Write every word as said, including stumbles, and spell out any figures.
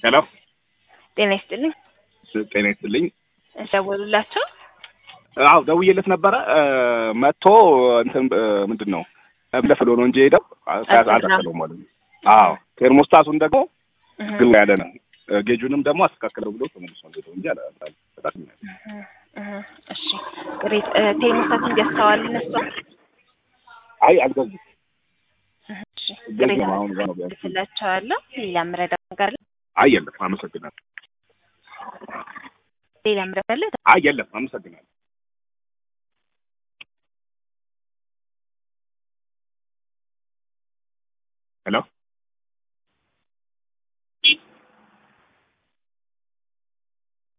ሄሎ ጤና ይስጥልኝ። ጤና ይስጥልኝ። ደውሉላቸው። አዎ ደውዬለት ነበረ መጥቶ እንትን ምንድነው ለፍሎ ነው እንጂ ሄደው አልተከለው ማለት ነው። አዎ ቴርሞስታቱን ደግሞ ግን ያለ ነው ጌጁንም ደግሞ አስተካክለው ብሎ ተመልሶ ነው እንጂ አላጣጣም። እሺ ግሬት ቴርሞስታቱን እንዲያስተዋል ነሱ አይ አልገዙም። እሺ ግሬት ስለቻለሁ ሌላ ምረዳ ነገር አይ የለም አመሰግናለሁ። ሌላ ምረዳ አይ የለም አመሰግናለሁ። Hello?